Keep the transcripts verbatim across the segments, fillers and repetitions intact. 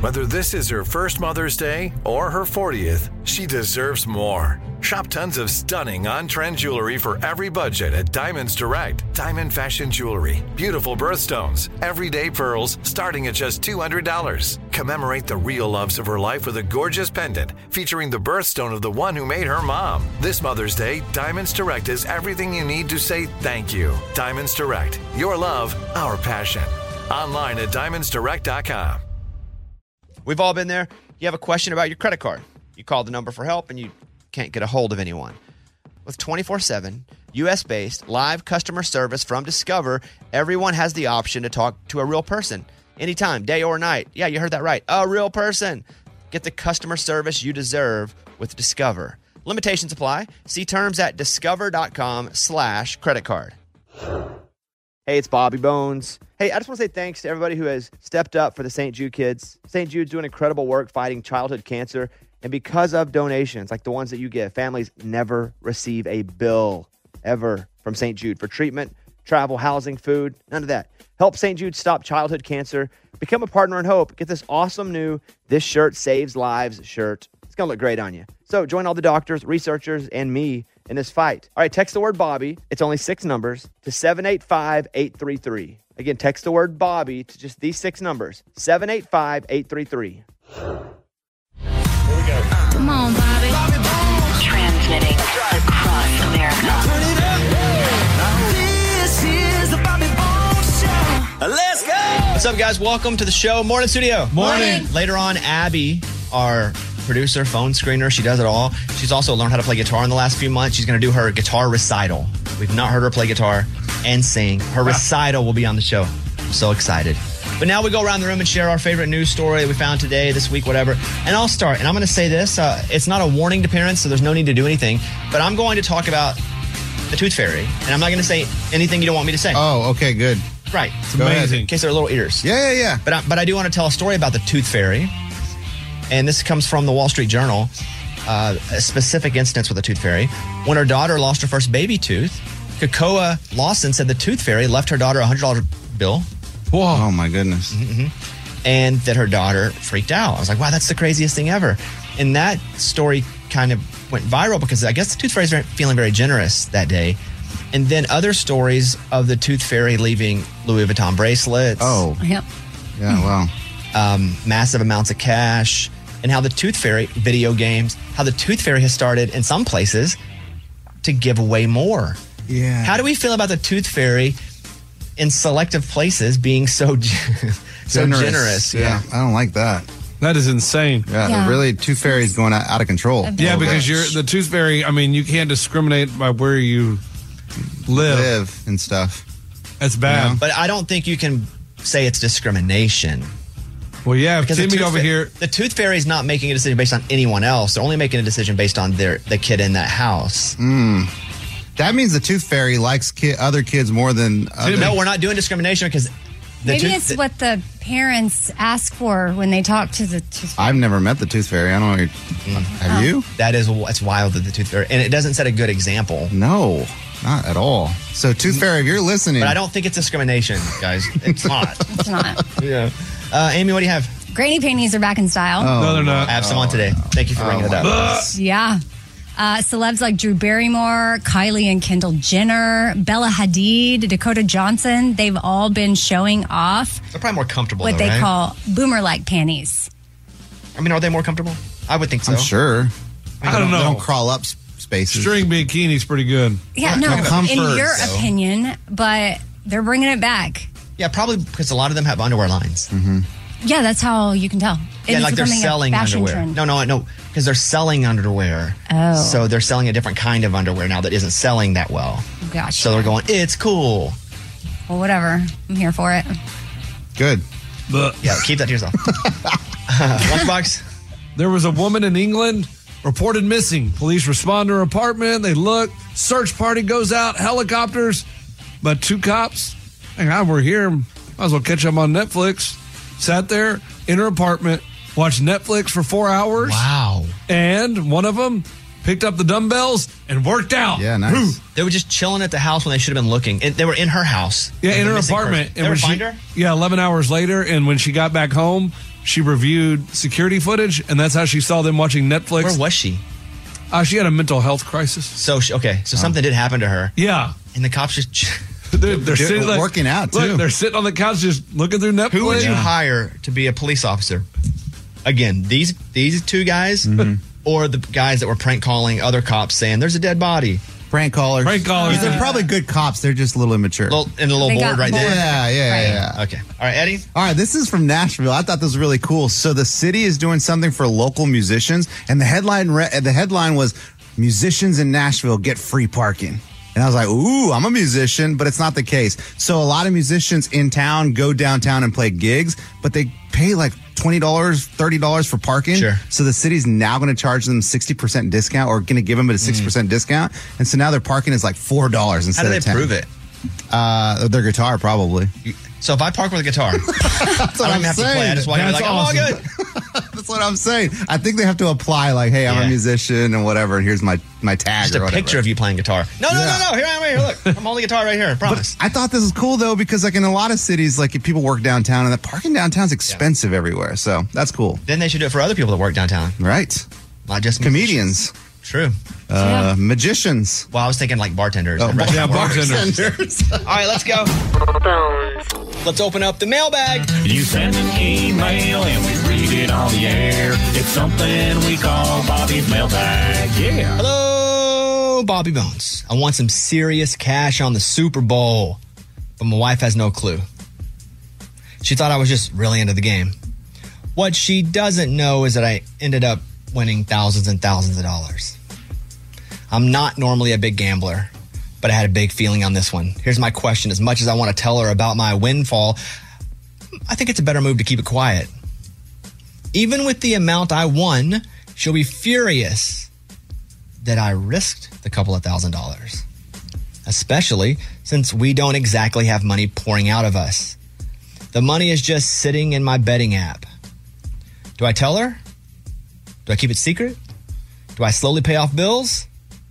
Whether this is her first Mother's Day or her fortieth, she deserves more. Shop tons of stunning on-trend jewelry for every budget at Diamonds Direct. Diamond fashion jewelry, beautiful birthstones, everyday pearls starting at just two hundred dollars. Commemorate the real loves of her life with a gorgeous pendant featuring the birthstone of the one who made her mom. This Mother's Day, Diamonds Direct is everything you need to say thank you. Diamonds Direct, your love, our passion. Online at diamonds direct dot com. We've all been there. You have a question about your credit card. You call the number for help and you can't get a hold of anyone. With twenty-four seven, U S-based live customer service from Discover, everyone has the option to talk to a real person anytime, day or night. Yeah, you heard that right. A real person. Get the customer service you deserve with Discover. Limitations apply. See terms at discover.com slash credit card. Hey, it's Bobby Bones. Hey, I just want to say thanks to everybody who has stepped up for the Saint Jude kids. Saint Jude's doing incredible work fighting childhood cancer. And because of donations like the ones that you give, families never receive a bill ever from Saint Jude for treatment, travel, housing, food, none of that. Help Saint Jude stop childhood cancer. Become a partner in hope. Get this awesome new This Shirt Saves Lives shirt. It's going to look great on you. So join all the doctors, researchers, and me in this fight. All right, text the word Bobby. It's only six numbers to seven eight five, eight three three. Again, text the word Bobby to just these six numbers, seven eight five, eight three three. Here we go. Come on, Bobby. Bobby Bones. Transmitting across America. Turn it up. This is the Bobby Bones Show. Let's go. What's up, guys? Welcome to the show. Morning, studio. Morning. Morning. Later on, Abby, our producer, phone screener, she does it all. She's also learned how to play guitar in the last few months. She's going to do her guitar recital. We've not heard her play guitar and sing. Her recital will be on the show. I'm so excited. But now we go around the room and share our favorite news story that we found today, this week, whatever. And I'll start. And I'm going to say this. Uh, it's not a warning to parents, so there's no need to do anything. But I'm going to talk about the Tooth Fairy. And I'm not going to say anything you don't want me to say. Oh, okay, good. Right. It's amazing. In case they're little ears. Yeah, yeah, yeah. But I, but I do want to tell a story about the Tooth Fairy. And this comes from the Wall Street Journal. Uh, a specific instance with the Tooth Fairy. When her daughter lost her first baby tooth, Kakoa Lawson said the Tooth Fairy left her daughter a one hundred dollar bill. Whoa. Oh, my goodness. Mm-hmm. And that her daughter freaked out. I was like, wow, that's the craziest thing ever. And that story kind of went viral because I guess the Tooth Fairy's feeling very generous that day. And then other stories of the Tooth Fairy leaving Louis Vuitton bracelets. Oh. Yep. Yeah, wow. Um, massive amounts of cash. And how the Tooth Fairy, video games, how the Tooth Fairy has started in some places to give away more. Yeah. How do we feel about the Tooth Fairy in selective places being so so generous? generous yeah. yeah. I don't like that. That is insane. Yeah, Yeah. really, Tooth Fairy's going out, out of control. Yeah, because you're the Tooth Fairy, I mean, you can't discriminate by where you live. Live and stuff. That's bad. Yeah. But I don't think you can say it's discrimination. Well, yeah, Because the Timmy Tooth over Fa- here. The Tooth Fairy is not making a decision based on anyone else. They're only making a decision based on their the kid in that house. Mm. That means the Tooth Fairy likes ki- other kids more than other. No, we're not doing discrimination because the Maybe tooth, it's what the parents ask for when they talk to the Tooth Fairy. I've never met the Tooth Fairy. I don't know. Mm. Have Oh. you? That is it's wild that the Tooth Fairy, and it doesn't set a good example. No, not at all. So, Tooth Fairy, if you're listening. But I don't think it's discrimination, guys. It's not. It's not. Yeah. Uh, Amy, what do you have? Granny panties are back in style. Oh, No, they're not. I have some on today. Thank you for bringing Oh, it up. my Yeah. Uh, celebs like Drew Barrymore, Kylie and Kendall Jenner, Bella Hadid, Dakota Johnson, they've all been showing off They're probably more comfortable, what though, they right? call boomer-like panties. I mean, are they more comfortable? I would think so. I'm sure. I don't They know. don't crawl up s- spaces. String bikini's pretty good. Yeah, Not- no, not comfort, in your though. opinion, but they're bringing it back. Yeah, probably because a lot of them have underwear lines. Mm-hmm. Yeah, that's how you can tell. Yeah, It's like they're becoming a selling fashion underwear. trend. No, no, no, because they're selling underwear. Oh. So they're selling a different kind of underwear now that isn't selling that well. Gotcha. So they're going, it's cool. Well, whatever. I'm here for it. Good. But Yeah, keep that to yourself. Lunchbox? there was a woman in England reported missing. Police respond to her apartment. They look. Search party goes out. Helicopters. But two cops, hang on, we're here. Might as well catch them on Netflix. Sat there in her apartment, watched Netflix for four hours. Wow. And one of them picked up the dumbbells, and worked out. Yeah, nice. They were just chilling at the house when they should have been looking. It, they were in her house. Yeah, in The her missing apartment. person. They ever when find she, her? Yeah, eleven hours later, and when she got back home, she reviewed security footage, and that's how she saw them watching Netflix. Where was she? Uh, she had a mental health crisis. So, she, okay, so something did happen to her. Yeah. And the cops just... They're, they're sitting like, working out, look, too. they're sitting on the couch just looking through Netflix. Who would you hire to be a police officer? Again, these these two guys Mm-hmm. or the guys that were prank calling other cops saying there's a dead body? Prank callers. Prank callers. They're probably good cops. They're just a little immature. Little, and a little They board got right bored. there. yeah, yeah, Right. yeah. Okay. All right, Eddie? All right, this is from Nashville. I thought this was really cool. So the city is doing something for local musicians, and the headline re- the headline was "Musicians in Nashville get free parking." And I was like, ooh, I'm a musician, but it's not the case. So a lot of musicians in town go downtown and play gigs, but they pay like twenty dollars, thirty dollars for parking. Sure. So the city's now going to charge them sixty percent discount or going to give them a sixty percent discount. And so now their parking is like four dollars How instead do they of ten dollars. prove it? Uh, their guitar, probably. So if I park with a guitar, I That's don't even have to play. I just walk in and be That's like, I'm all awesome. good. That's what I'm saying. I think they have to apply like, hey, I'm Yeah. a musician and whatever, and here's my, my tag Just or a whatever. picture of you playing guitar. No, no, Yeah. no, no. Here I am right here. Look, I'm holding a guitar right here. I promise. I thought this was cool, though, because like in a lot of cities, like if people work downtown, and the parking downtown is expensive everywhere. So that's cool. Then they should do it for other people that work downtown, Right. not just Comedians, True. uh, magicians. Well, I was thinking like bartenders. Oh, and bar- restaurant Yeah, workers. bartenders. All right, let's go. Let's open up the mailbag. You send an email and we read it on the air. It's something we call Bobby's mailbag. Yeah. Hello, Bobby Bones. I want some serious cash on the Super Bowl, but my wife has no clue. She thought I was just really into the game. What she doesn't know is that I ended up winning thousands and thousands of dollars. I'm not normally a big gambler, but I had a big feeling on this one. Here's my question. As much as I want to tell her about my windfall, I think it's a better move to keep it quiet. Even with the amount I won, she'll be furious that I risked the couple of thousand dollars, especially since we don't exactly have money pouring out of us. The money is just sitting in my betting app. Do I tell her? Do I keep it secret? Do I slowly pay off bills?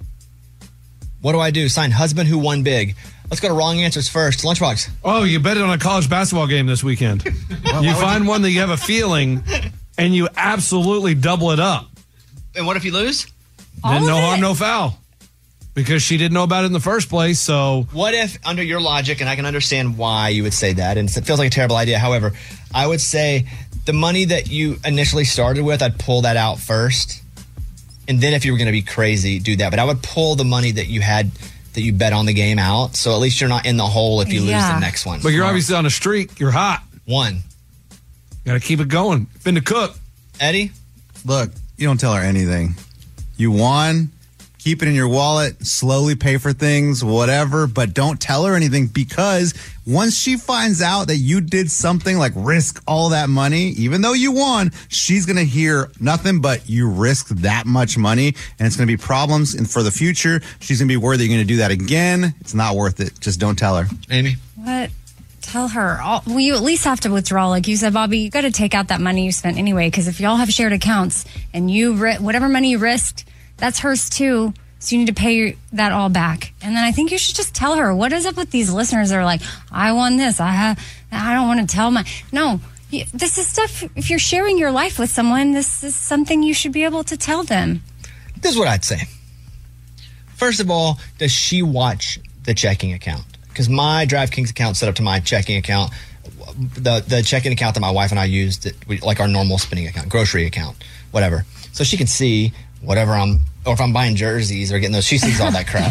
What do I do? Sign husband who won big. Let's go to wrong answers first. Lunchbox. Oh, you bet it on a college basketball game this weekend. You find one that you have a feeling, and you absolutely double it up. And what if you lose? All Then of no it. harm, no foul. Because she didn't know about it in the first place, so What if, under your logic, and I can understand why you would say that, and it feels like a terrible idea. However, I would say the money that you initially started with, I'd pull that out first. And then if you were going to be crazy, do that. But I would pull the money that you had, that you bet on the game out. So at least you're not in the hole if you lose Yeah. the next one. but you're obviously on a streak. You're hot. One. Got to keep it going. Finna cook. Eddie? Look, you don't tell her anything. You won. Keep it in your wallet, slowly pay for things, whatever, but don't tell her anything because once she finds out that you did something like risk all that money, even though you won, she's going to hear nothing but you risked that much money and it's going to be problems and for the future. She's going to be worried that you're going to do that again. It's not worth it. Just don't tell her. Amy? What? Tell her. All, well, you at least have to withdraw. Like you said, Bobby, you got to take out that money you spent anyway. Because if y'all have shared accounts and you ri- whatever money you risked, that's hers too. So you need to pay that all back. And then I think you should just tell her, what is up with these listeners that are like, I won this. I have, I don't want to tell my, no, you, this is stuff. If you're sharing your life with someone, this is something you should be able to tell them. This is what I'd say. First of all, does she watch the checking account? Because my DraftKings account set up to my checking account, the the checking account that my wife and I use, that we, like our normal spending account, grocery account, whatever. So she can see whatever I'm, or if I'm buying jerseys or getting those, she sees all that crap.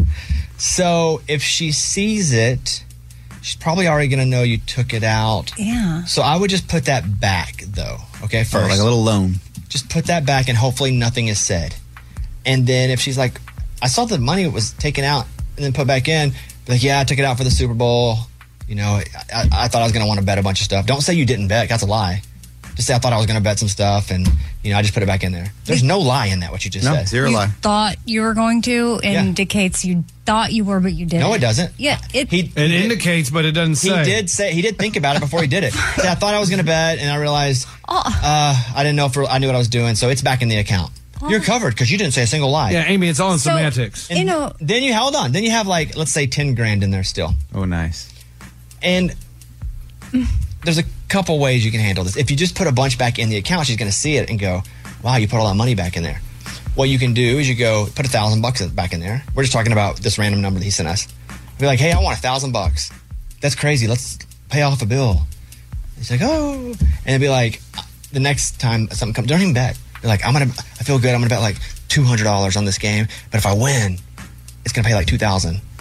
So if she sees it, she's probably already going to know you took it out. Yeah. So I would just put that back, though. Okay, first. Oh, like a little loan. Just put that back and hopefully nothing is said. And then if she's like, I saw the money was taken out and then put back in, be like, yeah, I took it out for the Super Bowl. You know, I, I thought I was going to want to bet a bunch of stuff. Don't say you didn't bet. That's a lie. Just say I thought I was going to bet some stuff and, you know, I just put it back in there. There's no lie in that, what you just No, said. zero You lie. thought you were going to Yeah. indicates you thought you were, but you didn't. No, it doesn't. Yeah. It, He, It he did- indicates, but it doesn't He say. did say, he did think about it before he did it. He said, I thought I was going to bet and I realized uh, I didn't know if I knew what I was doing. So it's back in the account. You're covered because you didn't say a single lie. Yeah, Amy, it's all in So- semantics. And You know- then you hold on. Then you have like, let's say ten grand in there still. Oh, nice. And there's a couple ways you can handle this. If you just put a bunch back in the account, she's going to see it and go, wow, you put all that money back in there. What you can do is you go put a thousand bucks back in there. We're just talking about this random number that he sent us. Be like, hey, I want a thousand bucks. That's crazy. Let's pay off a bill. He's like, oh. And it'd be like, the next time something comes, don't even bet. You're like, I'm going to, I feel good. I'm going to bet like two hundred dollars on this game. But if I win, it's going to pay like two thousand dollars.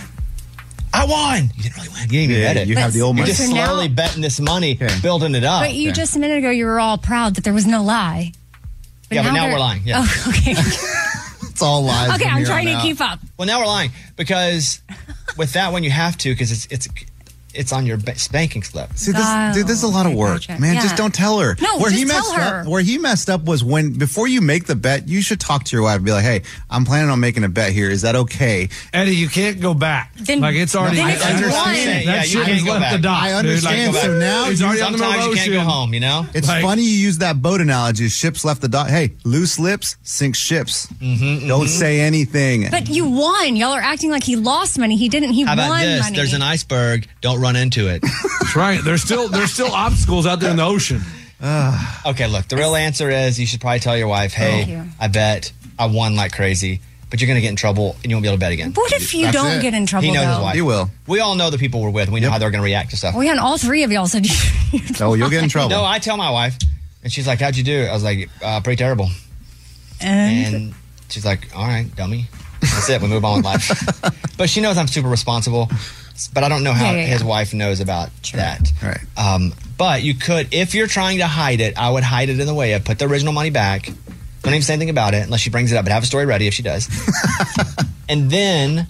I won. You didn't really win. You didn't even Yeah, bet it. you have the old You're money. just So now- slowly betting this money, Okay. building it up. But you Okay. just a minute ago, you were all proud that there was no lie. Yeah, but now they're- we're lying, yeah. Oh, okay. It's all lies. okay, from I'm here trying on to out. keep up. Well, now we're lying because with that one you have to because it's it's it's on your ba- banking slip. See, this, Oh, dude, this is a lot of okay, work, gotcha. man. Yeah. Just don't tell her. No, where he just tell messed her. Up, where he messed up was when before you make the bet, you should talk to your wife and be like, "Hey, I'm planning on making a bet here. Is that okay?" Eddie, you can't go back. Then- like it's already. then I if you understand. won- That Yeah, you shit can't has go left back. the dock. I dude. understand. Like, So now he's you- already on the Sometimes you ocean. can't go home. You know. It's Like- funny you use that boat analogy. Ships left the dock. Hey, loose lips sink ships. Mm-hmm, Don't say anything. But you won. Y'all are acting like he lost money. He didn't. He How about won this? money. There's an iceberg. Don't run into it. That's right. There's still there's still obstacles out there in the ocean. Okay, look. The real answer is you should probably tell your wife, Thank "Hey, you. I bet I won like crazy, but you're going to get in trouble and you won't be able to bet again." What if you That's don't it. get in trouble? He knows his though? wife. You will. We all know the people we're with. We know how they're going to react to stuff. Well, yeah, and all three of y'all said you. Oh, you'll get in trouble. No, I tell my wife, and she's like, "How'd you do?" I was like, uh, "Pretty terrible." and And she's like, all right, dummy. That's it. We move on with life. But she knows I'm super responsible. But I don't know how Yeah, yeah, his yeah. wife knows about that. Right. Um, but you could, if you're trying to hide it, I would hide it in the way of put the original money back. Don't even say anything about it unless she brings it up, but have a story ready if she does. And then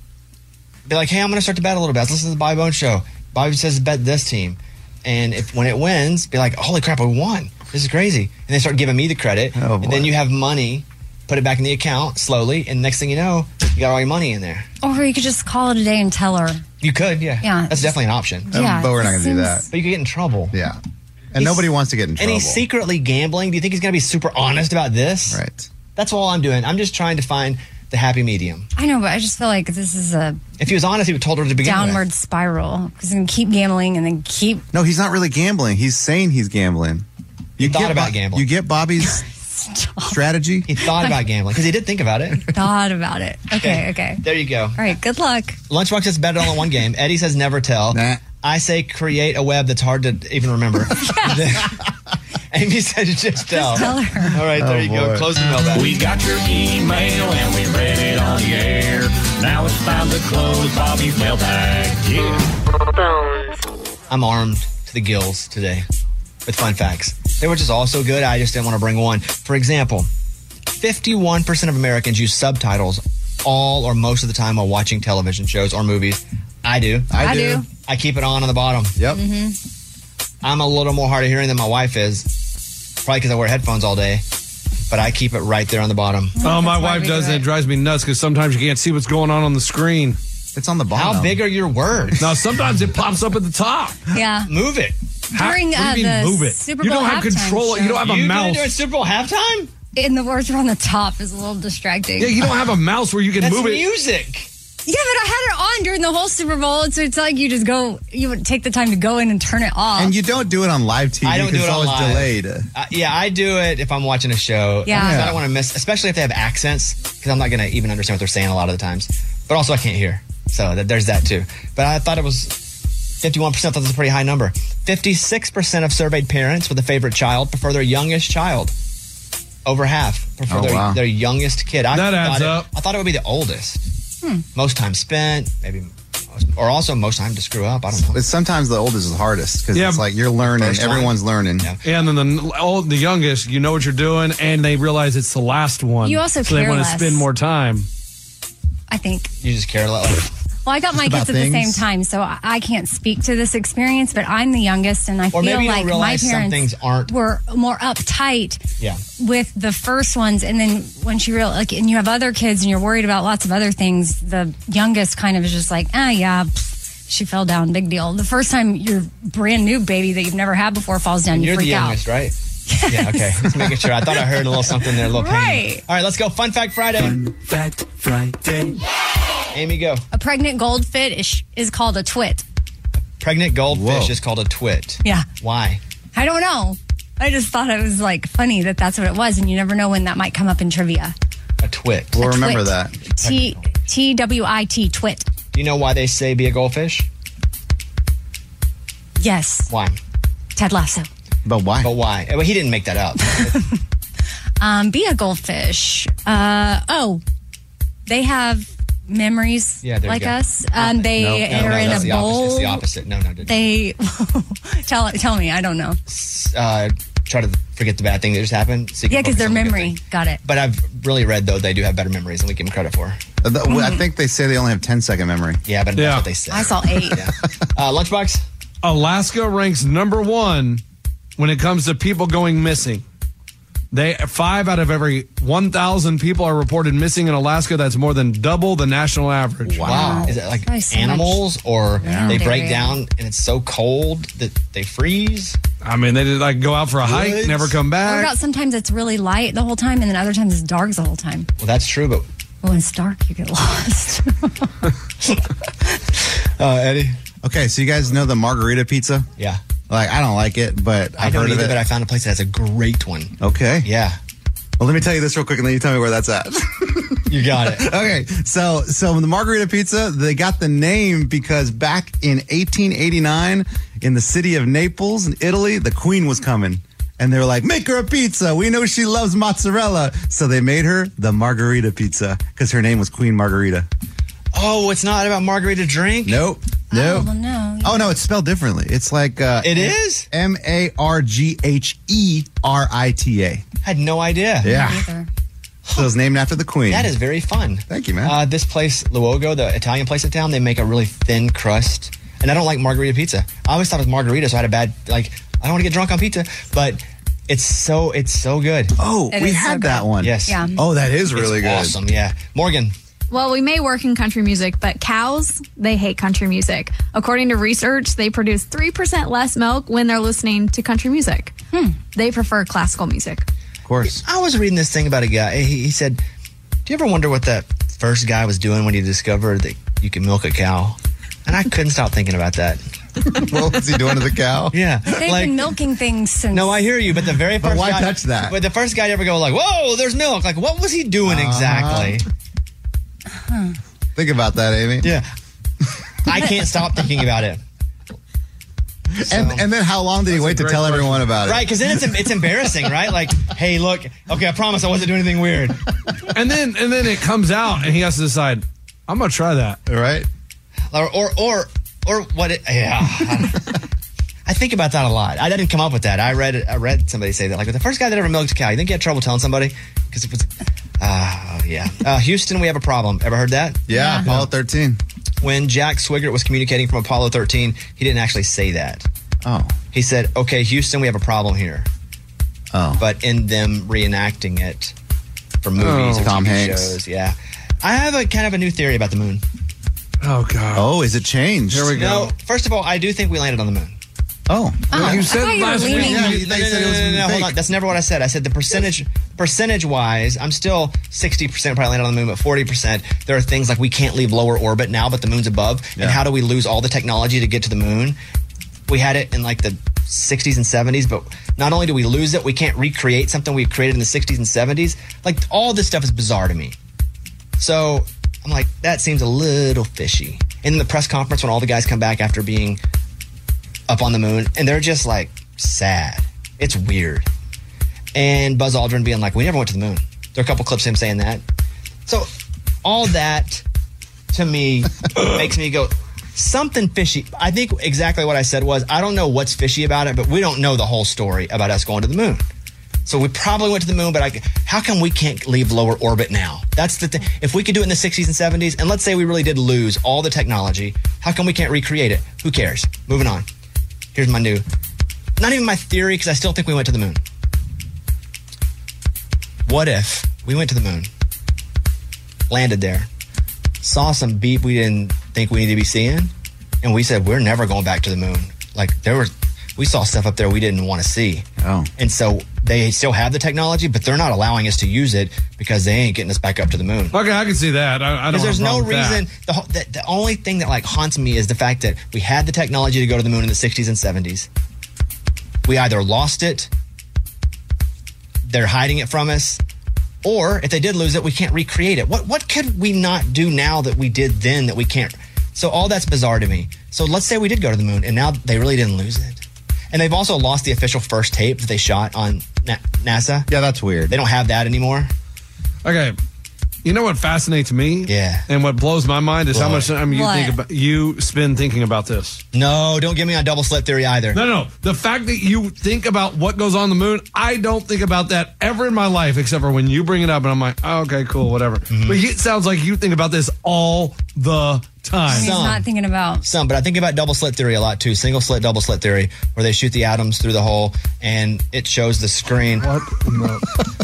be like, hey, I'm going to start to bet a little bit. Let's listen to the Bobby Bones show. Bobby says bet this team. And if when it wins, be like, holy crap, we won. This is crazy. And they start giving me the credit. Oh, and then boy. you have money, put it back in the account slowly. And next thing you know, you got all your money in there. or you could just call it a day and tell her. You could, yeah. Yeah. That's definitely an option. Um, yeah, but we're not it going to do that. seems- But you could get in trouble. Yeah. And He's- nobody wants to get in And trouble. he's secretly gambling. Do you think he's going to be super honest about this? Right. That's all I'm doing. I'm just trying to find the happy medium. I know, but I just feel like this is a If he was honest, he would have told her to begin downward with. spiral because he's gonna keep gambling and then keep. No, he's not really gambling. He's saying he's gambling. You thought get about Bo- gambling. You get Bobby's strategy. He thought about gambling because he did think about it. Thought about it. Okay, okay. There you go. All right, good luck. Lunchbox says bet it on one game. Eddie says never tell. Nah. I say create a web that's hard to even remember. Amy said just tell. tell her. All right, there Oh, you go. boy. Close the mailbag. We got your email and we read it on the air. Now it's time to close Bobby's mailbag. Yeah. I'm armed to the gills today with fun facts. They were just all so good, I just didn't want to bring one. For example, fifty-one percent of Americans use subtitles all or most of the time while watching television shows or movies. I do. I, I do. do. I keep it on on the bottom. Yep. I'm a little more hard of hearing than my wife is, probably because I wear headphones all day, but I keep it right there on the bottom. Oh, my That's why wife we does do it. it. It drives me nuts because sometimes you can't see what's going on on the screen. It's on the bottom. How big are your words? Now, sometimes it pops up at the top. Yeah. Move it. How- During what do you uh, mean the move it? Super You Bowl don't have halftime control. You don't have a you mouse. doing Super Bowl halftime? And the words are on the top is a little distracting. Yeah, you don't have a mouse where you can That's move it. music. Yeah, but I had it on during the whole Super Bowl, so it's like you just go, you would take the time to go in and turn it off. And you don't do it on live T V I don't do because it it's on always live. delayed. Uh, yeah, I do it if I'm watching a show. Yeah. Because I Yeah. don't want to miss, especially if they have accents, because I'm not going to even understand what they're saying a lot of the times. But also, I can't hear. So that, there's that too. But I thought it was fifty-one percent. Thought that's a pretty high number. fifty-six percent of surveyed parents with a favorite child prefer their youngest child. Over half prefer Oh, their, wow. their youngest kid. I That thought adds it, up. I thought it would be the oldest. Most time spent, maybe, or also most time to screw up. I don't know. It's sometimes the oldest is the hardest because Yeah. it's like you're learning. First time. Everyone's learning. Yeah. And then the old, the youngest, you know what you're doing, and they realize it's the last one. You also so they care want to less. spend more time. I think. You just care a lot. Like, Well, I got my about kids at the same things. time, so I I can't speak to this experience, but I'm the youngest, and I Or feel maybe you don't like my realize some parents things aren't- were more uptight yeah. with the first ones, and then when she real like, and you have other kids, and you're worried about lots of other things. The youngest kind of is just like, ah, yeah, pff, she fell down, big deal. The first time your brand new baby that you've never had before falls down, And you you're the freak out. youngest, right? Yeah, okay. Just making sure. I thought I heard a little something there, a little pain. Right. All right, let's go. Fun Fact Friday. Fun Fact Friday. Amy, go. A pregnant goldfish is called a twit. Pregnant goldfish Whoa. is called a twit. Yeah. Why? I don't know. I just thought it was like funny that that's what it was, and you never know when that might come up in trivia. A twit. We'll A remember twit. that. T T W I T twit. Do you know why they say be a goldfish? Yes. Why? Ted Lasso. But why? But why? Well, he didn't make that up. Um, be a goldfish. Uh, oh, they have memories Yeah, there you like go. us. Um, they No, no, are no, in that's a the opposite. bowl. It's the opposite. No, no. didn't. They tell tell me. I don't know. Uh, try to forget the bad thing that just happened. So you can Yeah, because focus their on the good memory. thing. Got it. But I've really read, though, they do have better memories than we give them credit for. Uh, the- I think they say they only have ten second memory. Yeah, but Yeah. that's what they say. I saw eight. Yeah. Uh, Lunchbox? Alaska ranks number one when it comes to people going missing. They five out of every one thousand people are reported missing in Alaska. That's more than double the national average. Wow. Is it like Probably so animals or they break Area. down and it's so cold that they freeze? I mean, they did like go out for a hike, Woods. never come What back. about sometimes it's really light the whole time, and then other times it's dark the whole time. Well, that's true, but But when it's dark, you get lost. uh, Eddie? Okay, so you guys know the margarita pizza? Yeah. Like, I don't like it, but I I've don't heard of either, it. but I found a place that has a great one. Okay. Yeah. Well, let me tell you this real quick, and then you tell me where that's at. You got it. Okay, so so the margarita pizza, they got the name because back in eighteen eighty-nine in the city of Naples in Italy, the queen was coming. And they were like, make her a pizza. We know she loves mozzarella. So they made her the margarita pizza because her name was Queen Margarita. Oh, it's not about margarita drink? Nope. Nope. Oh, well, no. Oh, no, it's spelled differently. It's like... Uh, It is? M A R G H E R I T A. Had no idea. Yeah. Either. So it's named after the queen. That is very fun. Thank you, man. Uh, this place, Luogo, the Italian place in town, they make a really thin crust. And I don't like margarita pizza. I always thought it was margarita, so I had a bad, like, I don't want to get drunk on pizza. But it's so, it's so good. Oh, It we is so had good. that one. Yes. Yeah. Oh, that is really It's good. awesome, yeah. Morgan. Well, we may work in country music, but cows, they hate country music. According to research, they produce three percent less milk when they're listening to country music. Hmm. They prefer classical music. Of course. I was reading this thing about a guy. He, he said, do you ever wonder what that first guy was doing when he discovered that you can milk a cow? And I couldn't stop thinking about that. What was he doing to the cow? Yeah. They've like, been milking things since. no, I hear you, but the very first But why guy, touch that? But the first guy to ever go like, whoa, there's milk. Like, what was he doing Uh-huh. exactly? Think about that, Amy. Yeah. I can't stop thinking about it. And, and then how long did he wait to great tell question. everyone about it? Right, because then it's it's embarrassing, right? Like, hey, look, okay, I promise I wasn't doing anything weird. And then and then it comes out, and he has to decide, I'm gonna try that. Right? Or or or, or what? It, yeah. I think about that a lot. I didn't come up with that. I read I read somebody say that. Like, the first guy that ever milked a cow, you think he had trouble telling somebody? Because it was, uh, yeah. Uh, Houston, we have a problem. Ever heard that? Yeah, Apollo thirteen. When Jack Swigert was communicating from Apollo thirteen, he didn't actually say that. Oh. He said, okay, Houston, we have a problem here. Oh. But in them reenacting it for movies Oh. and Tom T V Hanks. shows, yeah. I have a kind of a new theory about the moon. Oh God. Oh, is it changed? Here we go. No, first of all, I do think we landed on the moon. Oh. Oh, You I said thought you were last week- leaning- Yeah, No, they no, said it no, was no, no, hold fake. on. That's never what I said. I said the percentage, percentage wise, I'm still sixty percent probably landed on the moon, but forty percent, there are things like we can't leave lower orbit now, but the moon's above. Yeah. And how do we lose all the technology to get to the moon? We had it in like the sixties and seventies, but not only do we lose it, we can't recreate something we created in the sixties and seventies. Like, all this stuff is bizarre to me. So I'm like, that seems a little fishy. And in the press conference, when all the guys come back after being up on the moon, and they're just like sad. It's weird. And Buzz Aldrin being like, we never went to the moon. There are a couple clips of him saying that. So all that to me makes me go, something fishy. I think exactly what I said was, I don't know what's fishy about it, but we don't know the whole story about us going to the moon. So we probably went to the moon, but I, how come we can't leave lower orbit now? That's the thing. If we could do it in the sixties and seventies, and let's say we really did lose all the technology, how come we can't recreate it? Who cares? Moving on. Here's my new, not even my theory, because I still think we went to the moon. What if we went to the moon, landed there, saw some beep we didn't think we needed to be seeing, and we said, we're never going back to the moon. Like, there was, we saw stuff up there we didn't want to see. Oh. And so they still have the technology, but they're not allowing us to use it because they ain't getting us back up to the moon. Okay, I can see that. I, I don't. Because there's have a no problem with reason. The, whole- the the only thing that like haunts me is the fact that we had the technology to go to the moon in the sixties and seventies. We either lost it, they're hiding it from us, or if they did lose it, we can't recreate it. What what could we not do now that we did then that we can't? So all that's bizarre to me. So let's say we did go to the moon, and now they really didn't lose it. And they've also lost the official first tape that they shot on Na- NASA. Yeah, that's weird. They don't have that anymore. that. Okay. You know what fascinates me? Yeah. And what blows my mind is how What? much time you What? think about you spend thinking about this. No, don't get me on double slit theory either. No, no. The fact that you think about what goes on the moon, I don't think about that ever in my life, except for when you bring it up, and I'm like, oh, okay, cool, whatever. Mm-hmm. But it sounds like you think about this all the time. He's Some. not thinking about. Some, but I think about double slit theory a lot too. Single slit, double slit theory, where they shoot the atoms through the hole and it shows the screen. What? No.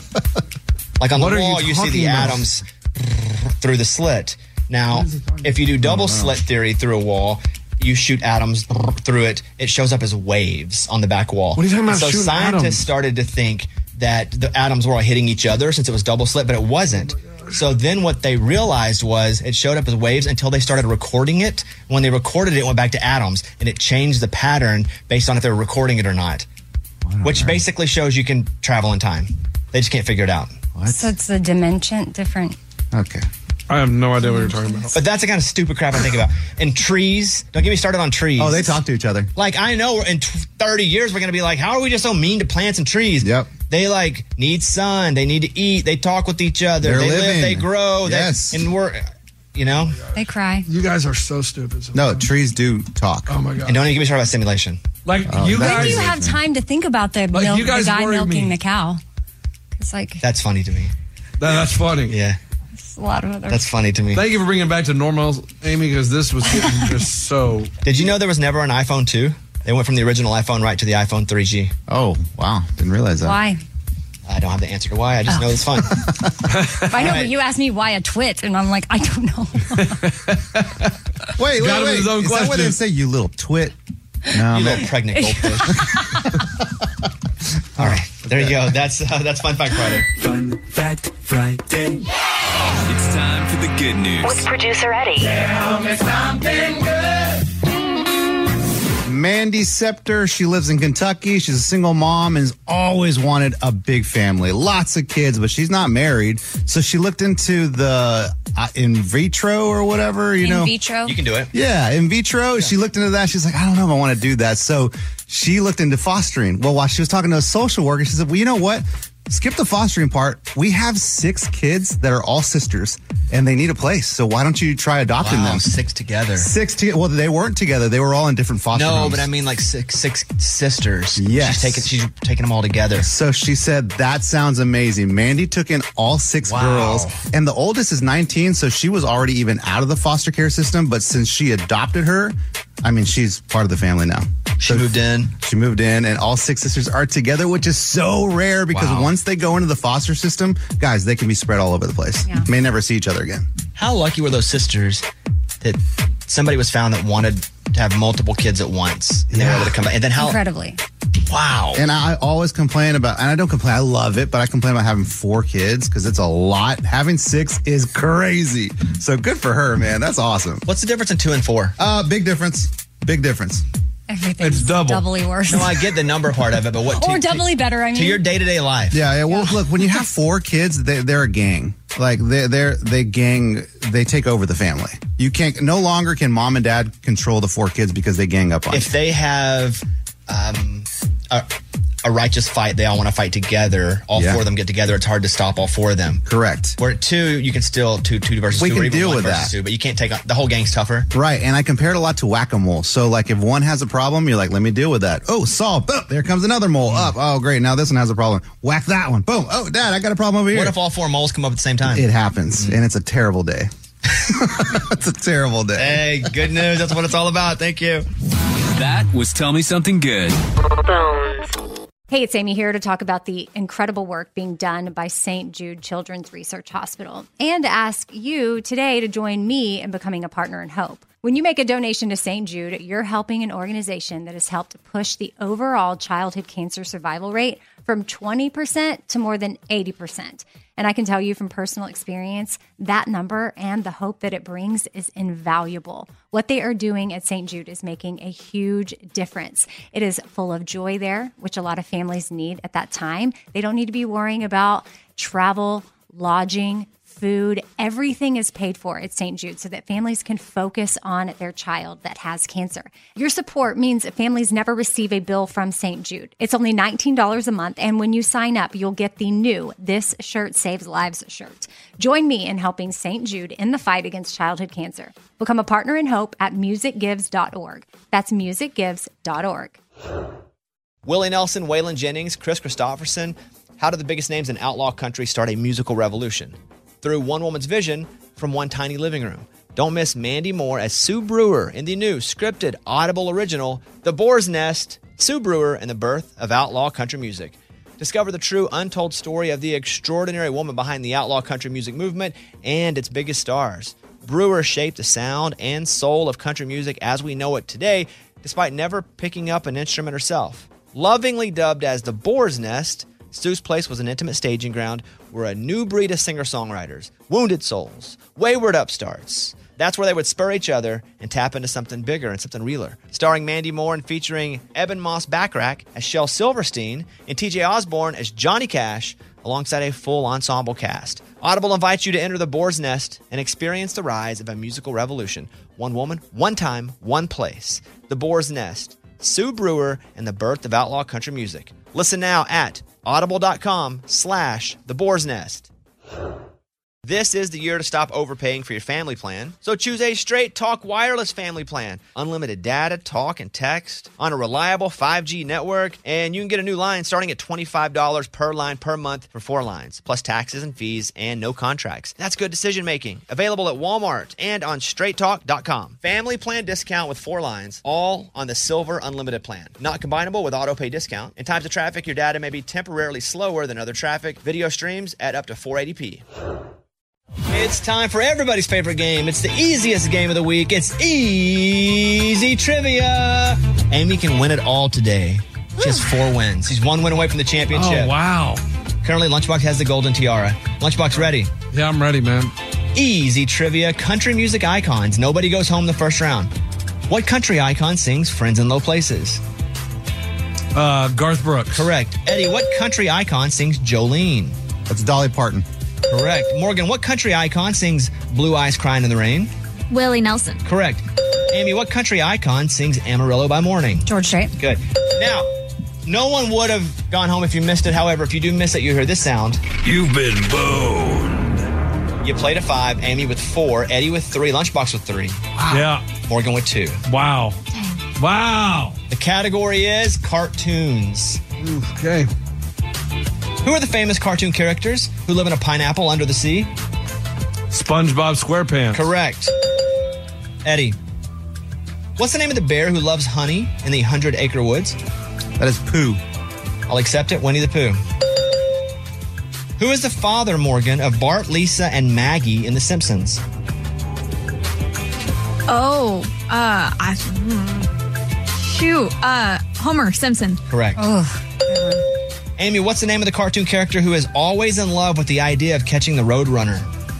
Like on What the are you wall, you, see the talking about? atoms through the slit. Now, if you do double slit theory through a wall, you shoot atoms through it. It shows up as waves on the back wall. What are you talking about So shooting scientists atoms? started to think that the atoms were all hitting each other since it was double slit, but it wasn't. So then what they realized was it showed up as waves until they started recording it. When they recorded it, it went back to atoms, and it changed the pattern based on if they were recording it or not, which basically shows you can travel in time. They just can't figure it out. What? So it's the dimension different. Okay. I have no idea what you're talking about. But that's the kind of stupid crap I think about. And trees, don't get me started on trees. Oh, they talk to each other. Like, I know in t- thirty years, we're going to be like, how are we just so mean to plants and trees? Yep. They, like, need sun. They need to eat. They talk with each other. They're they live. living. They grow. they- Yes. and we're, you know? They cry. You guys are so stupid. No, sometimes. trees do talk. Oh my god. And don't even get me started about simulation. Like Oh, you that When guys. do you have time to think about the, Like, milk, you guys the guy worry milking me. the cow? It's like That's funny to me. That- that's funny. Yeah. it's a lot of other. That's funny to me. Thank you for bringing it back to normal, Amy, because this was getting just so. Did you know there was never an iPhone two? They went from the original iPhone right to the iPhone three G. Oh, wow. Didn't realize that. Why? I don't have the answer to why. I just know it's fun. If I know, but you asked me why a twit, and I'm like, I don't know. Wait, wait, Got him wait. his own Is that what question. they say, you little twit? No, You man. little pregnant goldfish. All right. There you go. That's uh, that's Fun Fact Friday. Fun Fact Friday. It's time for the good news. With producer Eddie. Mandy Scepter, she lives in Kentucky. She's a single mom and has always wanted a big family, lots of kids, but she's not married. So she looked into the uh, in vitro or whatever, you In know. vitro. You can do it. Yeah, in vitro. She looked into that. She's like, I don't know if I want to do that. So she looked into fostering. Well, while she was talking to a social worker, she said, well, you know what? Skip the fostering part. We have six kids that are all sisters and they need a place. So why don't you try adopting Wow, them? six together. Six to, well, they weren't together. They were all in different foster No, homes. but I mean like six six sisters. Yes. She's taking she's taking them all together. So she said, that sounds amazing. Mandy took in all six Wow. girls, and the oldest is nineteen, so she was already even out of the foster care system. But since she adopted her, I mean, she's part of the family now. She So moved in. She moved in, and all six sisters are together, which is so rare because Wow. once they go into the foster system, guys, they can be spread all over the place. Yeah. May never see each other again. How lucky were those sisters that somebody was found that wanted to have multiple kids at once and they were Yeah. able to come back? And then how Incredibly. wow. And I always complain about, and I don't complain, I love it, but I complain about having four kids because it's a lot. Having six is crazy. So good for her, man. That's awesome. What's the difference in two and four? Uh, big difference. Big difference. Everything's It's double. doubly worse. No, I get the number part of it, but what or to, doubly better, I mean. to your day to day life? Yeah, yeah. Well, look, when you have four kids, they, they're a gang. Like they, they're they gang. They take over the family. You can't. No longer can mom and dad control the four kids because they gang up on If you. they have um, a, a righteous fight, they all want to fight together. All Yeah. four of them get together. It's hard to stop all four of them. Correct. Where at two, you can still two two versus We two, can or even deal one with versus that. two, but you can't take on the whole gang's tougher. Right, and I compare it a lot to whack-a-mole. So, like, if one has a problem, you're like, let me deal with that. Oh, solve. Boom, there comes another mole. Up. Oh, great. Now this one has a problem. Whack that one. Boom. Oh, Dad, I got a problem over here. What if all four moles come up at the same time? It happens, and it's a terrible day. It's a terrible day. Hey, good news. That's what it's all about. Thank you. That was Tell Me Something Good. Hey, it's Amy here to talk about the incredible work being done by Saint Jude Children's Research Hospital and to ask you today to join me in becoming a partner in hope. When you make a donation to Saint Jude, you're helping an organization that has helped push the overall childhood cancer survival rate from twenty percent to more than eighty percent. And I can tell you from personal experience, that number and the hope that it brings is invaluable. What they are doing at Saint Jude is making a huge difference. It is full of joy there, which a lot of families need at that time. They don't need to be worrying about travel, lodging, food. Everything is paid for at Saint Jude so that families can focus on their child that has cancer. Your support means that families never receive a bill from Saint Jude. It's only nineteen dollars a month, and when you sign up, you'll get the new This Shirt Saves Lives shirt. Join me in helping Saint Jude in the fight against childhood cancer. Become a partner in hope at music gives dot org. That's music gives dot org. Willie Nelson, Waylon Jennings, Chris Christopherson. How did the biggest names in outlaw country start a musical revolution? Through one woman's vision from one tiny living room. Don't miss Mandy Moore as Sue Brewer in the new scripted Audible original, The Boar's Nest, Sue Brewer and the Birth of Outlaw Country Music. Discover the true untold story of the extraordinary woman behind the outlaw country music movement and its biggest stars. Brewer shaped the sound and soul of country music as we know it today, despite never picking up an instrument herself. Lovingly dubbed as The Boar's Nest, Sue's place was an intimate staging ground where a new breed of singer-songwriters, wounded souls, wayward upstarts, that's where they would spur each other and tap into something bigger and something realer. Starring Mandy Moore and featuring Eben Moss Backrack as Shel Silverstein and T J Osborne as Johnny Cash, alongside a full ensemble cast. Audible invites you to enter the Boar's Nest and experience the rise of a musical revolution. One woman, one time, one place. The Boar's Nest, Sue Brewer, and the birth of outlaw country music. Listen now at audible.com slash the Boar's Nest. This is the year to stop overpaying for your family plan. So choose a Straight Talk Wireless family plan. Unlimited data, talk, and text on a reliable five G network. And you can get a new line starting at twenty-five dollars per line per month for four lines, plus taxes and fees and no contracts. That's good decision making. Available at Walmart and on straight talk dot com. Family plan discount with four lines, all on the Silver Unlimited plan. Not combinable with auto pay discount. In times of traffic, your data may be temporarily slower than other traffic. Video streams at up to four eighty p. It's time for everybody's favorite game. It's the easiest game of the week. It's Easy Trivia. Amy can win it all today. She has four wins. She's one win away from the championship. Oh, wow. Currently, Lunchbox has the golden tiara. Lunchbox, ready? Yeah, I'm ready, man. Easy Trivia. Country music icons. Nobody goes home the first round. What country icon sings Friends in Low Places? Uh, Garth Brooks. Correct. Eddie, what country icon sings Jolene? That's Dolly Parton. Correct. Morgan, what country icon sings Blue Eyes Crying in the Rain? Willie Nelson. Correct. Amy, what country icon sings Amarillo by Morning? George Strait. Good. Now, no one would have gone home if you missed it. However, if you do miss it, you hear this sound. You've been boned. You played a five. Amy with four. Eddie with three. Lunchbox with three. Wow. Yeah. Morgan with two. Wow. Dang. Wow. The category is cartoons. Okay. Who are the famous cartoon characters who live in a pineapple under the sea? SpongeBob SquarePants. Correct. Eddie, what's the name of the bear who loves honey in the Hundred Acre Woods? That is Pooh. I'll accept it. Winnie the Pooh. Who is the father, Morgan, of Bart, Lisa, and Maggie in The Simpsons? Oh, uh, I, hmm. shoot, uh, Homer Simpson. Correct. Ugh. Amy, what's the name of the cartoon character who is always in love with the idea of catching the Roadrunner?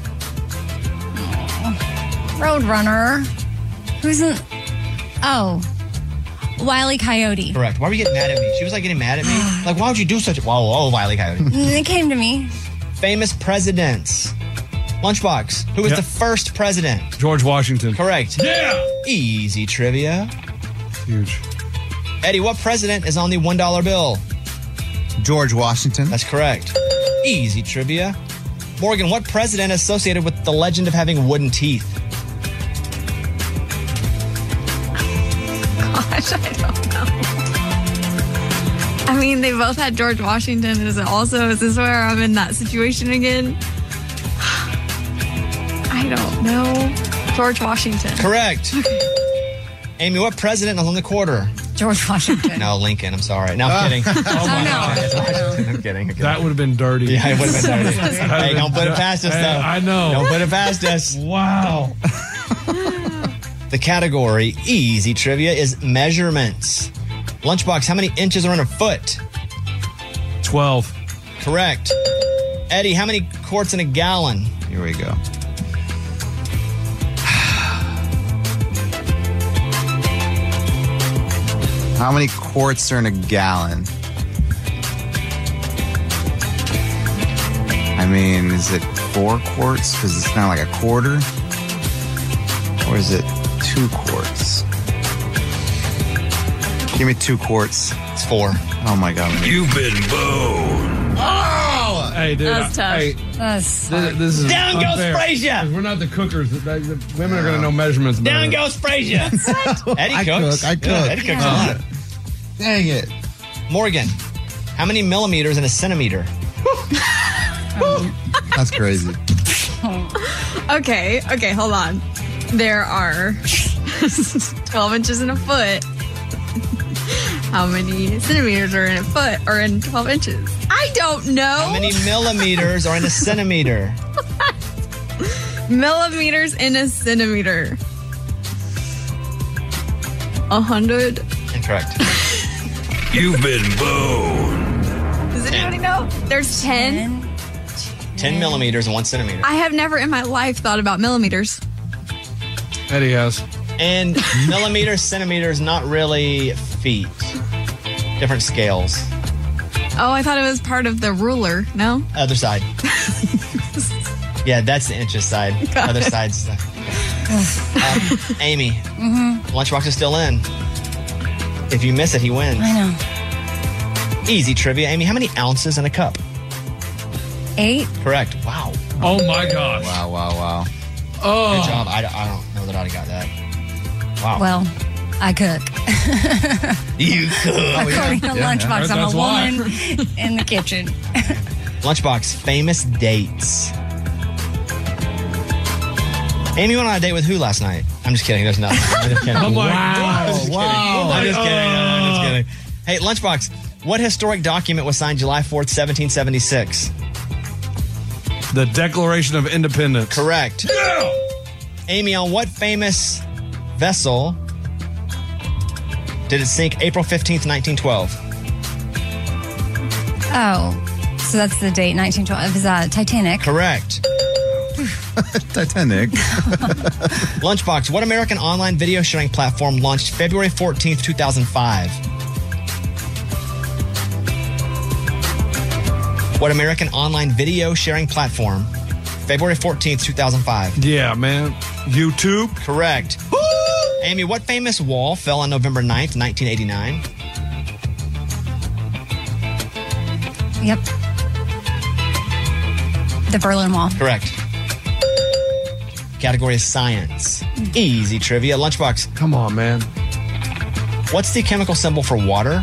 Roadrunner. Who's in? Oh, Wile E. Coyote. Correct. Why were you getting mad at me? She was like getting mad at me. Like, why would you do such a... Whoa, whoa, Wile E. Coyote. It came to me. Famous presidents. Lunchbox, who was Yep. the first president? George Washington. Correct. Yeah. Easy trivia. Huge. Eddie, what president is on the one dollar bill? George Washington. That's correct. Easy trivia. Morgan, what president is associated with the legend of having wooden teeth? Gosh, I don't know. I mean, they both had George Washington. Is it also, is this where I'm in that situation again? I don't know. George Washington. Correct. Amy, what president is on the quarter? George Washington. No, Lincoln. I'm sorry. No, I'm kidding. Oh, my Oh, no. God. I'm kidding. I'm kidding. That would have been dirty. Yeah, it would have been dirty. Hey, don't put it past us, Hey, though. I know. Don't put it past us. Wow. The category, easy trivia, is measurements. Lunchbox, how many inches are in a foot? twelve. Correct. Eddie, how many quarts in a gallon? Here we go. How many quarts are in a gallon? I mean, is it four quarts? Because it's not like a quarter. Or is it two quarts? Give me two quarts. It's four. Oh my God. You've been boned. Oh! Hey, dude. That was tough. Hey, That's this, this is Down goes unfair. Frazier. We're not the cookers. The, the, the women are going to know measurements. better. Down goes Frazier. Eddie I cooks. cook, I cook. Yeah, Eddie cooks a lot. Dang it. Morgan, how many millimeters in a centimeter? That's crazy. Okay, okay, hold on. There are twelve inches in a foot. How many centimeters are in a foot or in twelve inches? I don't know. How many millimeters are in a centimeter? Millimeters in a centimeter. A hundred. Incorrect. You've been boned. Does anybody know? There's ten. ten millimeters and one centimeter. I have never in my life thought about millimeters. Eddie has. And millimeters, centimeters, not really feet. Different scales. Oh, I thought it was part of the ruler. No? Other side. Yeah, that's the inches side. Got Other it. side's the. Um, Amy, Mm-hmm. Lunchbox is still in. If you miss it, he wins. I know. Easy trivia. Amy, how many ounces in a cup? Eight. Correct. Wow. Oh my gosh. Wow, wow, wow. Oh. Good job. I, I don't know that I got that. Wow. Well, I cook. You cook. According to Yeah, Lunchbox, yeah. I'm a That's why. woman in the kitchen. Lunchbox, famous dates. Amy went on a date with who last night? I'm just kidding. There's nothing. I'm just kidding. Oh my I'm gosh. just kidding. Wow. I'm just kidding. I'm just kidding. Hey, Lunchbox, what historic document was signed July fourth, seventeen seventy-six? The Declaration of Independence. Correct. Amy, on what famous vessel did it sink April fifteenth, nineteen twelve? Oh, so that's the date, nineteen twelve. Is that Titanic? Correct. Titanic. Lunchbox, what American online video sharing platform launched February fourteenth, two thousand five? What American online video sharing platform, February fourteenth, two thousand five? Yeah, man. YouTube. Correct. Amy, what famous wall fell on November ninth, nineteen eighty-nine? Yep. The Berlin Wall. Correct. Category is science. Easy trivia. Lunchbox, Come on, man. what's the chemical symbol for water?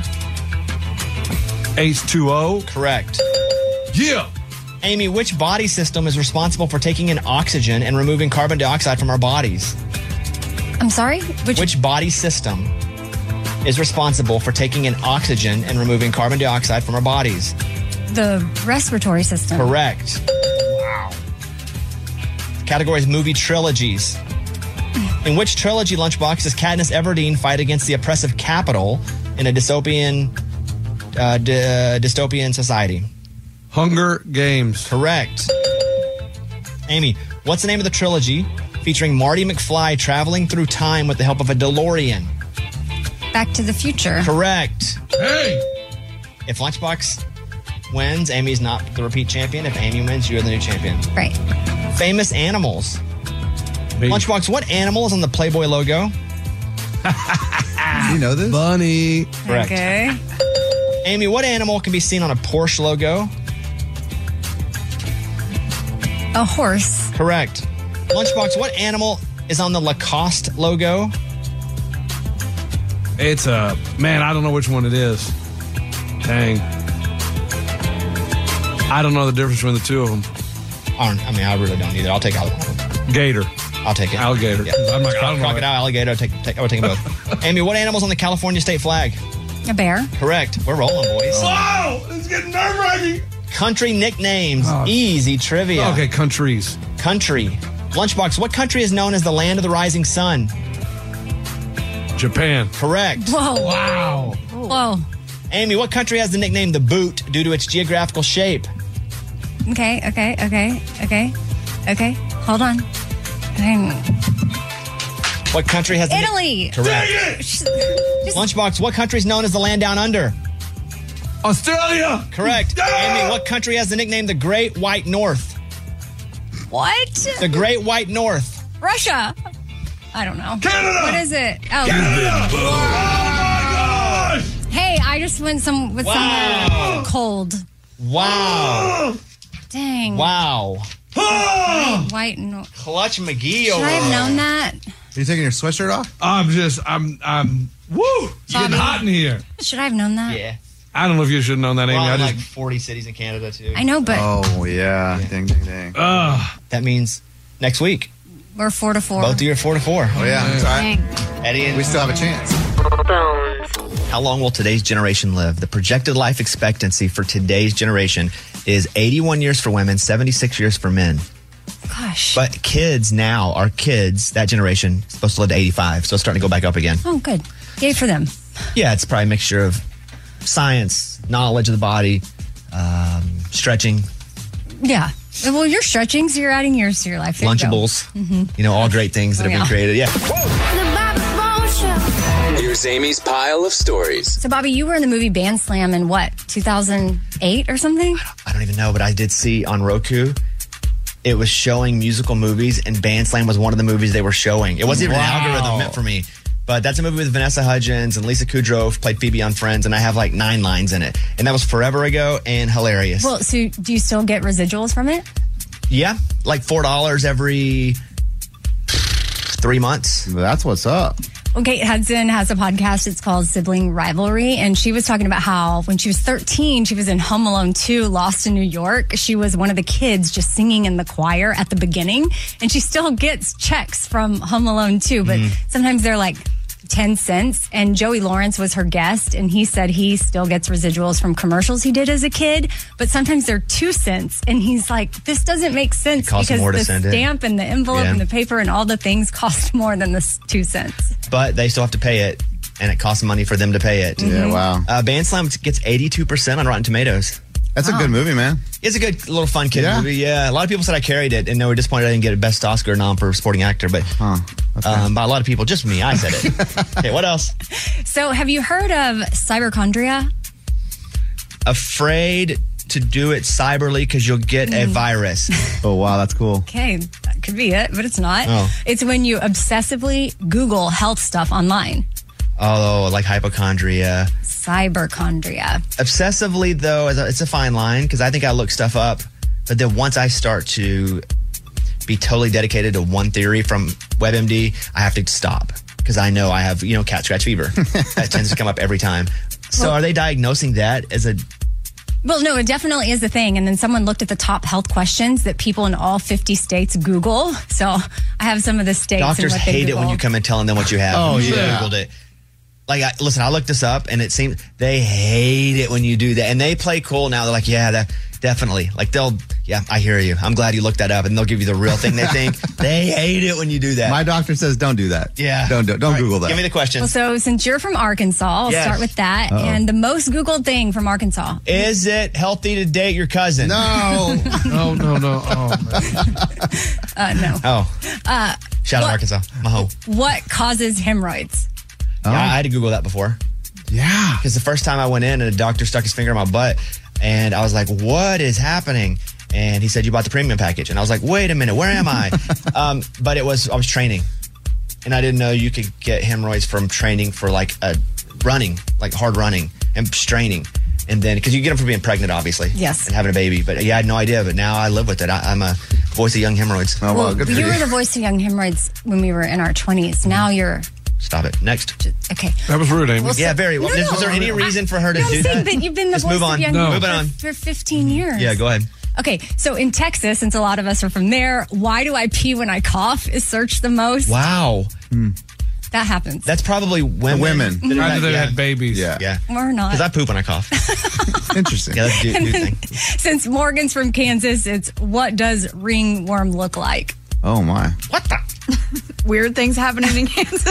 H two O. Correct. Yeah. Amy, which body system is responsible for taking in oxygen and removing carbon dioxide from our bodies? I'm sorry? Which, Which body system is responsible for taking in oxygen and removing carbon dioxide from our bodies? the respiratory system. Correct. Wow. Category is movie trilogies. In which trilogy, Lunchbox, does Katniss Everdeen fight against the oppressive capital in a dystopian uh, d- uh, dystopian society? Hunger Games. Correct. Amy, what's the name of the trilogy featuring Marty McFly traveling through time with the help of a DeLorean? Back to the Future. Correct. Hey! If Lunchbox wins, Amy's not the repeat champion. If Amy wins, you're the new champion. Right. Famous animals. Me. Lunchbox, what animal is on the Playboy logo? You know this? Bunny. Correct. Okay. Amy, what animal can be seen on a Porsche logo? A horse. Correct. Lunchbox, what animal is on the Lacoste logo? It's a man. I don't know which one it is. Dang. I don't know the difference between the two of them. I, don't, I mean, I really don't either. I'll take either one of them. Gator. I'll take it. Alligator. Yeah. I'm not, I don't know. Crocodile, alligator. I'll take, take, I would take them both. Amy, what animal's on the California state flag? A bear. Correct. We're rolling, boys. Whoa! It's getting nerve wracking. Country nicknames. Oh. Easy trivia. Okay, countries. Country. Lunchbox, what country is known as the land of the rising sun? Japan. Correct. Whoa. Wow. Whoa. Amy, what country has the nickname the Boot due to its geographical shape? Okay, okay, okay, okay, okay. Hold on. Hang on. What country has the Italy. Correct. Lunchbox, what country is known as the land down under? Australia. Correct. Amy, what country has the nickname the Great White North? What? The Great White North. Russia. I don't know. Canada. What is it? Oh. Canada. Oh my gosh. Hey, I just went some with Wow. somewhere cold. Wow. Dang. Wow. White, white no- Clutch McGee Should over I have there. known that? Are you taking your sweatshirt off? I'm just, I'm, I'm, woo. It's getting Bobby. hot in here. Should I have known that? Yeah. I don't know if you should have known that, Amy. Well, I like just, forty cities in Canada, too. I know, but Oh, yeah. Ding, ding, ding. uh, That means next week. we're four to four. Both of you are four to four. Oh, yeah. That's all right. Dang. Eddie and We still have a chance. How long will today's generation live? The projected life expectancy for today's generation is eighty-one years for women, seventy-six years for men. Gosh. But kids now, our kids, that generation, is supposed to live to eighty-five, so it's starting to go back up again. Oh, good. Yay for them. Yeah, it's probably a mixture of science, knowledge of the body, um, stretching, Yeah. Well, you're stretching, so you're adding years to your life. There you go. Lunchables, you know, all great things that Oh, have been yeah. created. Yeah. Here's Amy's pile of stories. So, Bobby, you were in the movie Band Slam in what, two thousand eight or something? I don't even know, but I did see on Roku, it was showing musical movies, and Band Slam was one of the movies they were showing. It wasn't even Wow. an algorithm meant for me. But that's a movie with Vanessa Hudgens and Lisa Kudrow played Phoebe on Friends, and I have like nine lines in it. And that was forever ago and hilarious. Well, so do you still get residuals from it? yeah, like four dollars every three months. That's what's up. Well, Kate Hudson has a podcast. It's called Sibling Rivalry. And she was talking about how when she was thirteen, she was in Home Alone two, Lost in New York. She was one of the kids just singing in the choir at the beginning. And she still gets checks from Home Alone two, but sometimes they're like ten cents. And Joey Lawrence was her guest. And he said he still gets residuals from commercials he did as a kid. But sometimes they're two cents. And he's like, this doesn't make sense It costs because more to the send it. stamp and the envelope Yeah. and the paper and all the things cost more than the s- two cents. But they still have to pay it, and it costs money for them to pay it. Yeah, wow. Uh, Band Slam gets eighty-two percent on Rotten Tomatoes. That's a good movie, man. It's a good little fun kid Yeah. movie. Yeah, a lot of people said I carried it, and they were disappointed I didn't get a Best Oscar nom for supporting actor. But Huh. Okay. um, by a lot of people, just me, I said it. Okay, what else? So, have you heard of cyberchondria? Afraid to do it cyberly because you'll get a virus. Oh, wow. That's cool. Okay, that could be it, but it's not. Oh. It's when you obsessively Google health stuff online. Oh, like hypochondria. Cyberchondria. Obsessively, though, is a- it's a fine line because I think I look stuff up. But then once I start to be totally dedicated to one theory from WebMD, I have to stop because I know I have, you know, cat scratch fever. That tends to come up every time. So Well- are they diagnosing that as a... Well, no, it definitely is a thing. And then someone looked at the top health questions that people in all fifty states Google. So I have some of the states. Doctors and what they hate it when Google. you come in telling them what you have. Oh, You yeah. Googled it. Like, I, listen, I looked this up, and it seems they hate it when you do that. And they play cool now. They're like, yeah, that definitely. Like, they'll, yeah, I hear you. I'm glad you looked that up, and they'll give you the real thing they think. They hate it when you do that. My doctor says don't do that. yeah. Don't do, don't All right, Google that. Give me the question. Well, so since you're from Arkansas, I'll Yes. start with that. And the most Googled thing from Arkansas. Is it healthy to date your cousin? No. no, no, no. Oh, man. Uh, no. Oh. Uh, Shout out what- Arkansas. Maho. What causes hemorrhoids? Yeah, I had to Google that before. Yeah. Because the first time I went in and a doctor stuck his finger in my butt and I was like, what is happening? And he said, you bought the premium package. And I was like, wait a minute, where am I? um, but it was, I was training. And I didn't know you could get hemorrhoids from training for like a running, like hard running and straining. And then, because you get them for being pregnant, obviously. Yes. And having a baby. But yeah, I had no idea. But now I live with it. I, I'm a voice of young hemorrhoids. Oh, well, good for you you. were the voice of young hemorrhoids when we were in our twenties. Now you're Stop it. Next. okay. That was rude, Amy. Well, Yeah, very well. No, no. Was there any reason for her to No, I'm do saying that? that you've been the Just voice move of on. young No. hemorrhoids Moving on. for fifteen years. Yeah, go ahead. Okay, so in Texas, since a lot of us are from there, why do I pee when I cough is searched the most. Wow. That happens. That's probably women. women. that are After not- they yeah. had babies. Yeah. Yeah. or not. Because I poop when I cough. Interesting. Yeah, that's a dude, dude thing. Since Morgan's from Kansas, it's what does ringworm look like? Oh, my. What the? weird things happening in Kansas.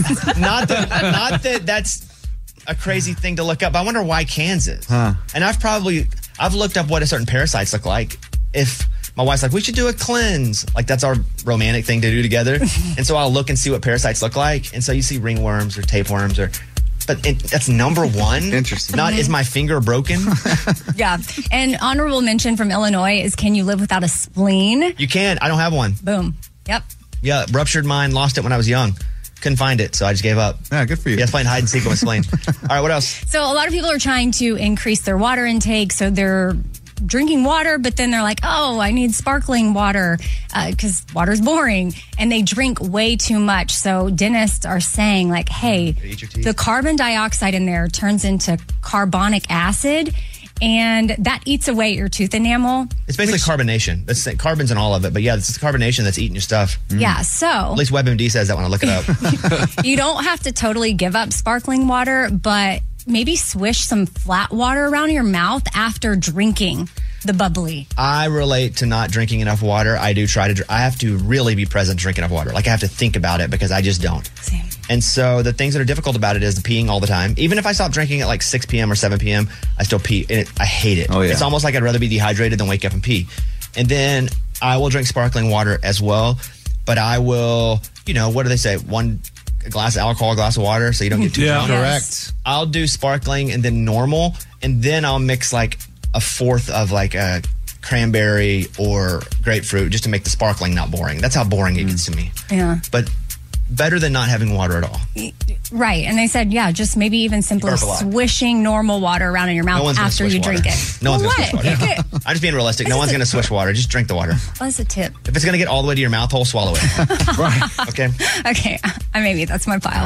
Not that, not that that's a crazy thing to look up. But I wonder why Kansas. Huh. And I've probably I've looked up what a certain parasites look like. If my wife's like, we should do a cleanse. Like, that's our romantic thing to do together. And so I'll look and see what parasites look like. And so you see ringworms or tapeworms or, but it, that's number one. Interesting. Not, is my finger broken? Yeah. And honorable mention from Illinois is, can you live without a spleen? You can. I don't have one. Boom. Yep. Yeah, ruptured mine, lost it when I was young. Couldn't find it, so I just gave up. Yeah, good for you. Yeah, playing hide and seek with spleen. All right, what else? So a lot of people are trying to increase their water intake, so they're drinking water, but then they're like, oh, I need sparkling water because uh, water's boring. And they drink way too much. So dentists are saying, like, hey, the carbon dioxide in there turns into carbonic acid, and that eats away at your tooth enamel. It's basically which, carbonation. That's carbon's in all of it, but yeah, it's carbonation that's eating your stuff. Mm. Yeah, so at least WebMD says that when I look it up. You don't have to totally give up sparkling water, but maybe swish some flat water around your mouth after drinking the bubbly. I relate to not drinking enough water. I do try to, dr- I have to really be present to drink enough water. Like, I have to think about it because I just don't. Same. And so the things that are difficult about it is the peeing all the time. Even if I stop drinking at like six p.m. or seven p.m., I still pee. And it, I hate it. Oh, yeah. It's almost like I'd rather be dehydrated than wake up and pee. And then I will drink sparkling water as well. But I will, you know, what do they say? One a glass of alcohol, a glass of water, so you don't get too Yeah. drunk. Correct. I'll do sparkling and then normal. And then I'll mix like a fourth of like a cranberry or grapefruit just to make the sparkling not boring. That's how boring it gets to me. Yeah. But better than not having water at all. Right. And they said, yeah, just maybe even simply Burp a lot. swishing normal water around in your No mach one's gonna after swish you water. drink it. No one's Well, gonna what? swish water. Okay. I'm just being realistic. No one's going to swish water. Just drink the water. What's a tip? If it's going to get all the way to your mouth hole, swallow it. Right. Okay. Okay. I maybe that's my pile.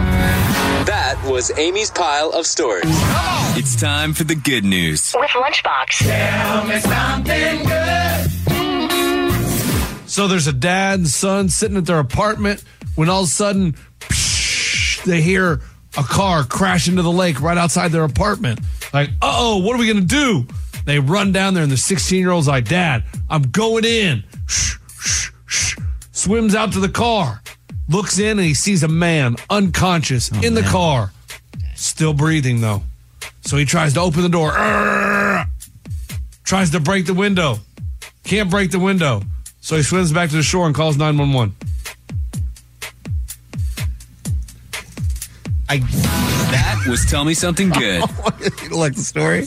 That was Amy's pile of stories. It's time for the good news. With Lunchbox. Tell me something good. So there's a dad and son sitting at their apartment when all of a sudden psh, they hear a car crash into the lake right outside their apartment. Like, uh-oh, what are we going to do? They run down there and the sixteen-year-old's like, Dad, I'm going in. Shh, shh, shh. Swims out to the car. Looks in and he sees a man unconscious Oh, in the car. Still breathing, though. So he tries to open the door. Arrgh! Tries to break the window. Can't break the window. So he swims back to the shore and calls nine one one. I, That was Tell Me Something Good. You don't like the story?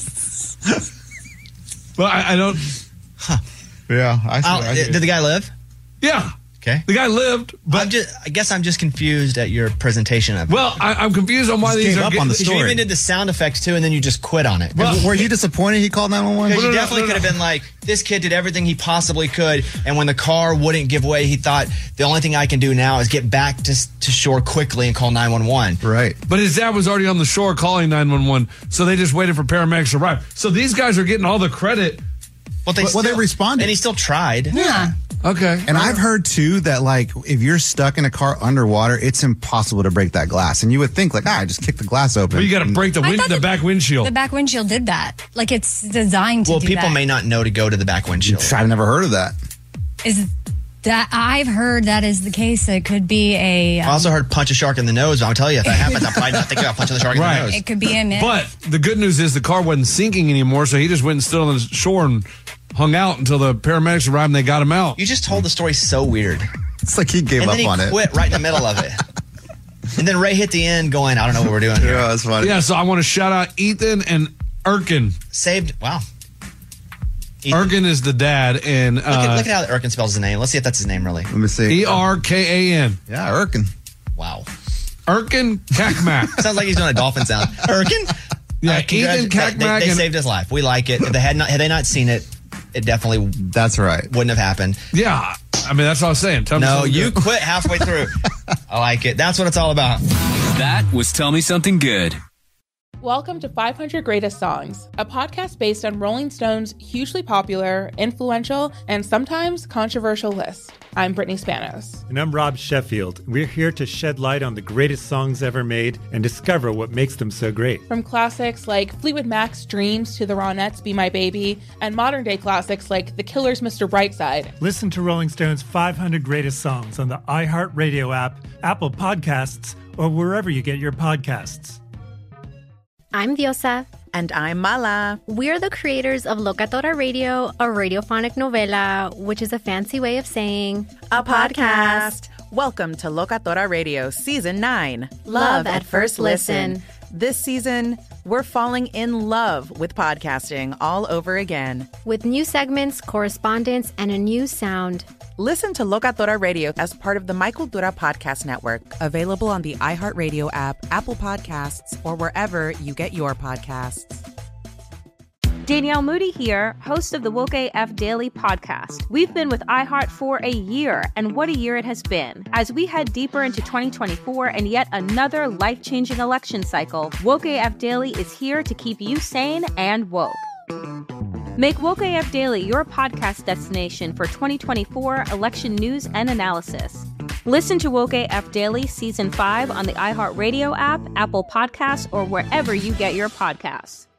Well, I, I don't. Yeah. I see. I'll- I did the guy live? Yeah. Okay. The guy lived, but I'm just, I guess I'm just confused at your presentation of it. well, I, I'm confused on why Just these gave are up getting, on the Because you story. even did the sound effects too, and then you just quit on it. Well, Were you disappointed he called nine one one? Because no, you no, definitely no, no. could have been like, this kid did everything he possibly could, and when the car wouldn't give way, he thought, the only thing I can do now is get back to, to shore quickly and call nine one one. Right. But his dad was already on the shore calling nine one one, so they just waited for paramedics to arrive. So these guys are getting all the credit. Well, they, Well, they still- responded. And he still tried. Yeah. Okay. And I've heard too that like if you're stuck in a car underwater, it's impossible to break that glass. And you would think like, ah, just kick the glass open. Well, you got to break the, I wind, thought the that- back windshield. The back windshield did that. Like, it's designed to Well, do people that. may not know to go to the back windshield. I've never heard of that. Is that I've heard that is the case. It could be a. I Um, also heard punch a shark in the nose. I'll tell you, if that happens, I'm probably not thinking about punching the shark Right. in the nose. it could be a myth. But the good news is the car wasn't sinking anymore, so he just went and stood on the shore and hung out until the paramedics arrived and they got him out. You just told the story so weird. It's like he gave And up then he on it. quit right in the middle of it. And then Ray hit the end going, I don't know what we're doing here. Yeah, that's funny. Yeah, so I want to shout out Ethan and Erkin. Saved, wow. Ethan. Erkin is the dad, and Look, at, uh, look at how Erkin spells his name. Let's see if that's his name really. Let me see. E R K A N. Yeah, Erkin. Wow. Erkin Kakmak. Sounds like he's doing a dolphin sound. Erkin? Yeah, congratu- Ethan they- Kakmak They, they and- saved his life. We like it. If they had not, had they not seen it, it definitely That's right. wouldn't have happened. Yeah, I mean, that's what I was saying. Tell me No, something you good. quit halfway through. I like it. That's what it's all about. That was Tell Me Something Good. Welcome to five hundred Greatest Songs, a podcast based on Rolling Stone's hugely popular, influential, and sometimes controversial list. I'm Brittany Spanos. And I'm Rob Sheffield. We're here to shed light on the greatest songs ever made and discover what makes them so great. From classics like Fleetwood Mac's Dreams to the Ronettes' Be My Baby, and modern-day classics like The Killer's Mister Brightside. Listen to Rolling Stone's five hundred Greatest Songs on the iHeartRadio app, Apple Podcasts, or wherever you get your podcasts. I'm Diosa. And I'm Mala. We're the creators of Locatora Radio, a radiophonic novela, which is a fancy way of saying a podcast. Welcome to Locatora Radio Season nine. Love, love at, at First listen. listen. This season, we're falling in love with podcasting all over again. With new segments, correspondence, and a new sound. Listen to Locatora Radio as part of the My Cultura Podcast Network, available on the iHeartRadio app, Apple Podcasts, or wherever you get your podcasts. Danielle Moody here, host of the Woke A F Daily podcast. We've been with iHeart for a year, and what a year it has been. As we head deeper into twenty twenty-four and yet another life-changing election cycle, Woke A F Daily is here to keep you sane and woke. Make Woke A F Daily your podcast destination for twenty twenty-four election news and analysis. Listen to Woke A F Daily Season five on the iHeartRadio app, Apple Podcasts, or wherever you get your podcasts.